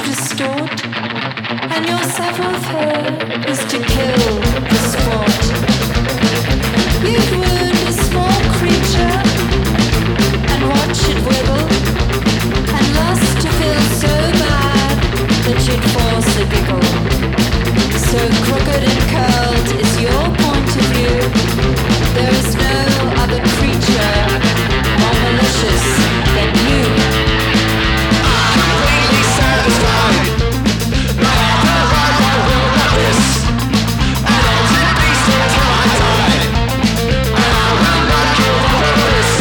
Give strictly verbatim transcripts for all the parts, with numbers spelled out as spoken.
distort, and your savoir-faire is to kill the sport. You'd wound a small creature and watch it wiggle, and lust to feel so bad that you'd force a giggle. So crooked and curled is your point of view. There is no other creature more malicious than you. I'm completely satisfied. My heart will not this. And I'll take beast until I die. And I will not kill for this.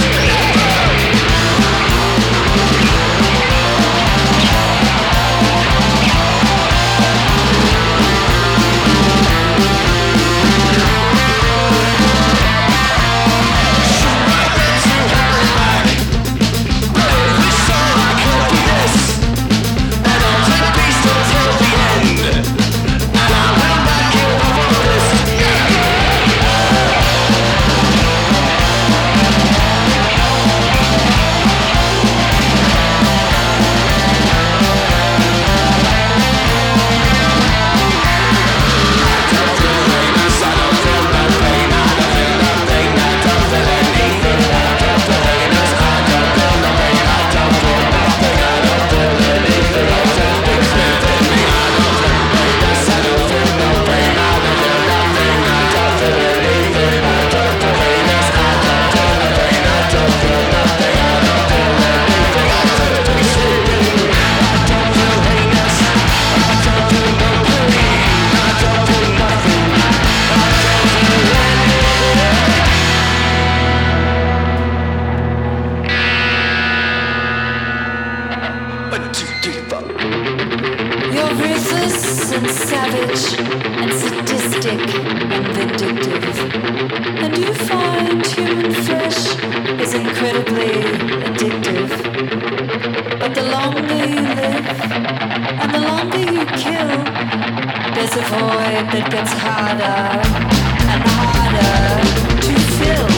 You're ruthless and savage and sadistic and vindictive, and you find human flesh is incredibly addictive. But the longer you live and the longer you kill, there's a void that gets harder and harder to fill.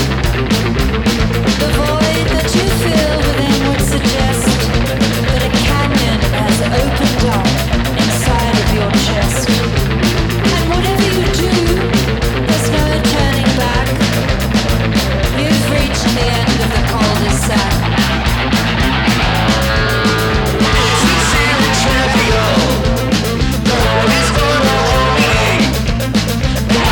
The void that you fill within would suggest that a canyon has opened up inside of your chest. And whatever you do, there's no turning back. You've reached the end of the cul-de-sac. It's sincerely trivial. No one is gonna hold me. And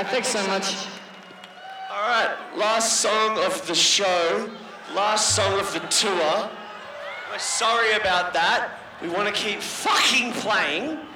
Uh, thanks so much. All right, last song of the show, last song of the tour. We're sorry about that. We want to keep fucking playing.